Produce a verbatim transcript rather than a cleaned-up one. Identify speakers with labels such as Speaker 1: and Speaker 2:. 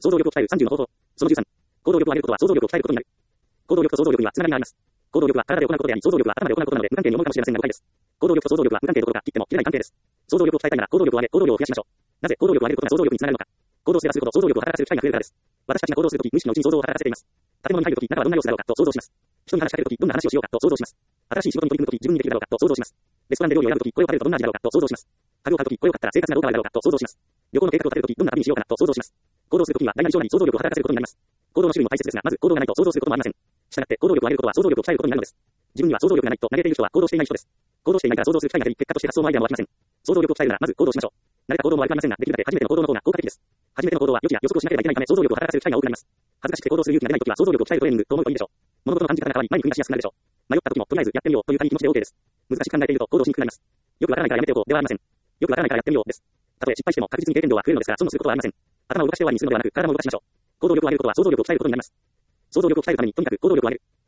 Speaker 1: 想像力を鍛えるさんじゅうの方法。そのじゅうさん。行動力を上げることは想像力を鍛えることになる。行動力と想像力にはつながりがあります。行動力は体で行うことであり、想像力は頭で行うことなので無関係に思うかもしれませんが誤解です。行動力と想像力は無関係どころか切っても切れない関係です。想像力を鍛えたいなら行動力を上げ、行動量を増やしましょう。なぜ行動力を上げることが想像力につながるのか。行動すればするほど想像力を働かせる機会が増えるからです。私たちが行動するとき、無意識のうちに想像を働かせています。建物に入るとき、中はどんな様子だろうかと想像します。人に話しかけるとき、どんな話をしようかと想像します。新しい仕事に取り組むとき、自分にできるだろうかと想像します。レストランで料理を選ぶとき、これを食べるとどんな味だろうかと想像します。家具を買うとき、これを買ったら生活がどう変わるだろうかと想像します。旅行の計画を立てるとき、どんな旅にしようかなと想像します。行動するときには大なり小なり想像力を働かせることになります。行動の種類も大切ですが、まず行動がないと想像することもありません。したがって行動力を上げることは想像力を鍛えることになるのです。自分には想像力がないと嘆いている人は行動していない人です。行動していないから想像する機会が減り、結果として発想もアイデアも湧きません。想像力を鍛えるならまず行動しましょう。慣れた行動も悪くありませんが、できるだけ初めての行動の方が効果的です。初めての行動は予知や予測をしなければいけないため想像力を働かせる機会が多くなります。恥ずかしくて行動する勇気が出ないときは想像力を鍛えるトレーニングと思うといいでしょう。物事の感じ方が変わり前に踏み出しやすくなるでしょう。迷ったときもとりあえずやってみようという軽い気持ちで OK です。難しく考えていると行動しにくくなります。よくわからないからやめておこうではありません。よくわからないからやってみようです。たとえ失敗しても確実に経験量は増えるのですから損をすることはありません。頭を動かして終わりにするのではなく体も動かしましょう。行動力を上げることは想像力を鍛えることになります。想像力を鍛えるためにとにかく行動力を上げる。